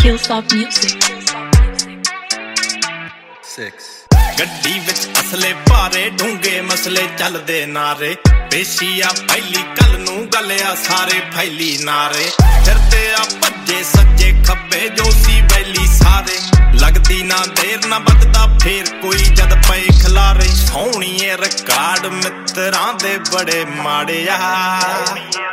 Hilltop Music. 6 ਗੱਡੀ ਵਿੱਚ ਅਸਲੇ ਭਾਰੇ ਢੂੰਗੇ ਮਸਲੇ ਚੱਲਦੇ ਨਾਰੇ ਪੇਸ਼ੀਆ ਪਹਿਲੀ ਕੱਲ ਨੂੰ ਗੱਲਿਆ ਸਾਰੇ ਫੈਲੀ ਨਾਰੇ ਫਿਰਦੇ ਆ ਭੱਜੇ ਸੱਜੇ ਖੱਬੇ ਜੋ ਸੀ ਬੈਲੀ ਸਾਰੇ ਲੱਗਦੀ ਨਾ ਦੇਰ ਨਾ ਵੱਧਦਾ ਫੇਰ ਕੋਈ ਜਦ ਪਏ ਖਿਲਾਰੇ ਸੋਹਣੀਏ ਰਿਕਾਰਡ ਮਿੱਤਰਾਂ ਦੇ ਬੜੇ ਮਾੜੇ ਆ